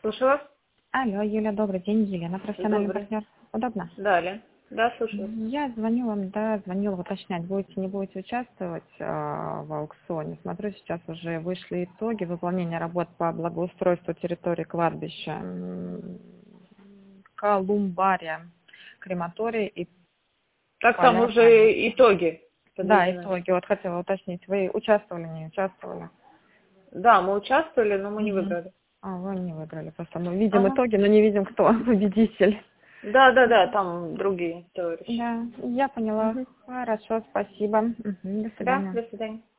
Слушаю вас. Алло, Юля, добрый день. Елена, профессиональный Добрый. партнер. Удобно? Далее. Да, слушаю. Я звоню вам, да, звонила уточнять, будете, не будете участвовать в аукционе. Смотрю, сейчас уже вышли итоги выполнения работ по благоустройству территории кладбища Колумбария, крематорий и Так там поля. уже итоги Да, подведены. итоги. Вот хотела уточнить, вы участвовали, не участвовали? Да, мы участвовали, но мы не Мгм. выиграли. А, вы не выиграли. Просто мы видим Ага. итоги, но не видим, кто победитель. Да, там другие товарищи. Да, я поняла. Мгм. Хорошо, спасибо. Мгм, до Да, свидания. до свидания.